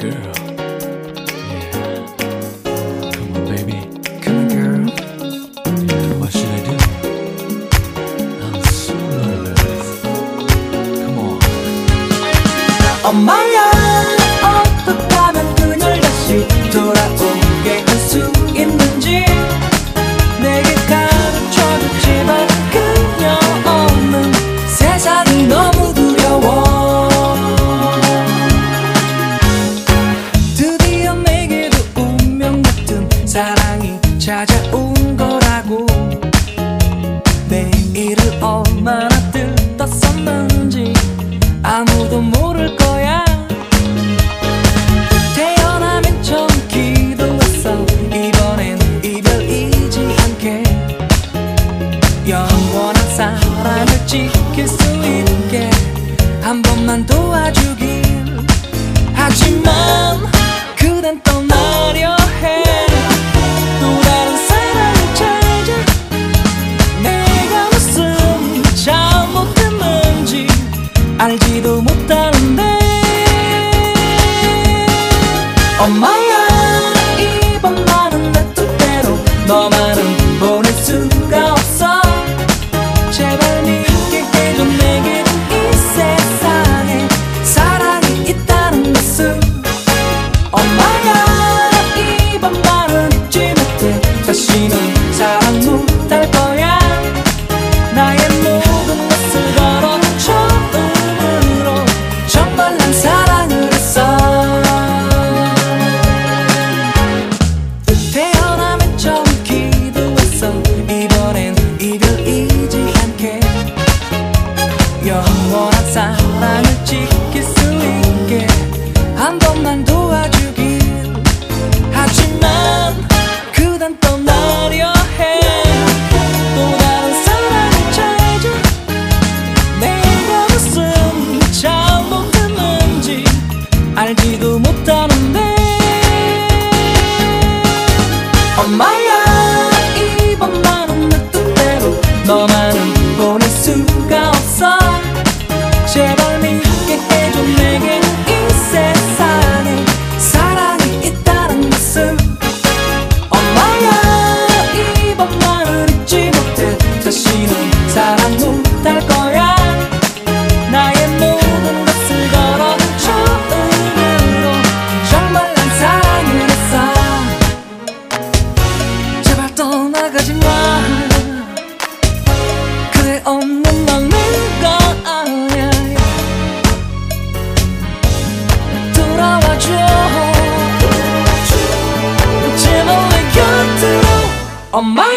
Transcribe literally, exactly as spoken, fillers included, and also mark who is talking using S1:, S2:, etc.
S1: girl. Yeah. Come on, baby. Come on, girl. Yeah, what should I do? I'm so nervous. Come on.
S2: 엄마야, 어떻게 하면 그녀를 다시 돌아오게 할 수 있는지 내게 가르쳐줬지만 그녀 없는 세상이 너무 두려워. 드디어 내게도 운명 같은 사랑이 찾아온 거라고. 내일을 얼마나 들떴었는지 아무도 모를 거야. 태어나면 처음 기도했어. 이번엔 이별이지 않게 영원한 사랑을 지킬 수 있게 한 번만 도와주길. 하지만 그댄 떠나려 해. 또 다른 사랑을 찾아. 내가 무슨 잘못했는지 알지도 못하는데. 엄마야, 이번만은 내 뜻대로 너만은 보낼 수가 없어. 제발 믿게 해줘. 내게는 이 세상에 사랑이 있다는 것을. 엄마야, 이번만은 잊지 못해. 다시는 사랑 못할 거야. 나의 모든 것을 걸어 처음으로 정말 난 사랑을 했어. 태어나면 처음 기도했어. 이번엔 이별이지 않게 영원한 사랑을 지킬 수 있게 한 번만 도와주길. 하지만 그댄 떠나려 해. 또 다른 사랑을 찾아. 내가 무슨 잘못했는지 알지도 못하는데. 엄마야, 이번만은 내 뜻대로 너만은 보낼 수가 없어. 제발 믿게 해줘. 내게 이 세상에 사랑이 있다는 것을. 엄마야, 이번만은 잊지 못해. 다시는 사랑 못할 거야. 나의 모든 것을 걸어 처음으로 정말 난 사랑을 했어. 제발 떠나가지 마. 그대 없는 넌 내가 아니야. 돌아와줘. 제발 내 곁으로. 엄마